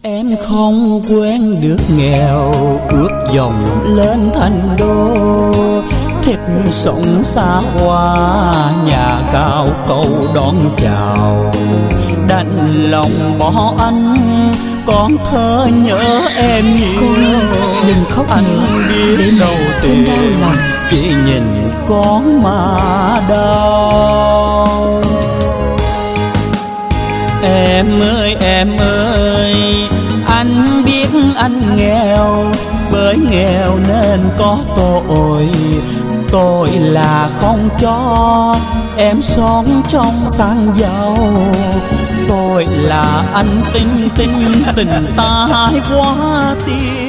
Em không quen được nghèo, ước vọng lên thành đô. Thích sống xa hoa, nhà cao cầu đón chào. Đành lòng bỏ anh, con thơ nhớ em nhiều. Con đừng khóc anh nữa, biết để đâu mẹ tìm, thêm đau lòng. chỉ nhìn con mà đau. Em ơi, anh biết anh nghèo, bởi nghèo nên có tội. Tôi là không cho em sống trong sang giàu. Tôi là anh tình ta quá tiếc.